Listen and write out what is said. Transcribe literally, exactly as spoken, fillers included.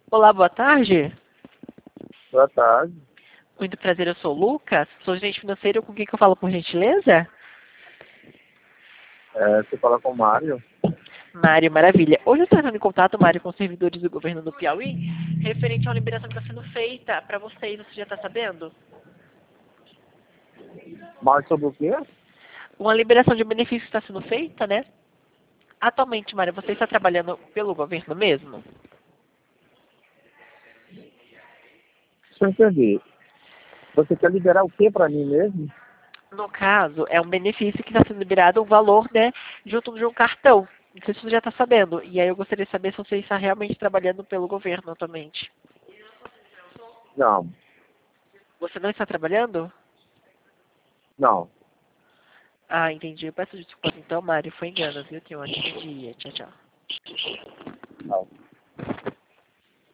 Olá, boa tarde. Boa tarde. Muito prazer, eu sou o Lucas. Sou gerente financeiro, com quem que eu falo, por gentileza? É, você fala com o Mário? Mário, maravilha. Hoje eu estou entrando em contato, Mário, com os servidores do governo do Piauí, referente a uma liberação que está sendo feita para vocês. Você já está sabendo? Mário sobre o quê? Uma liberação de benefícios está sendo feita, né? Atualmente, Mário, você está trabalhando pelo governo mesmo? Deixa eu entender. Você quer liberar o quê para mim mesmo? No caso, é um benefício que está sendo liberado, um valor, né, junto de um cartão. Não sei se você já está sabendo. E aí eu gostaria de saber se você está realmente trabalhando pelo governo atualmente. Não, Você não está trabalhando? não. Ah, entendi. Eu peço desculpas então, Mário. Foi engano, viu? Tenha um ótimo dia. Tchau, tchau.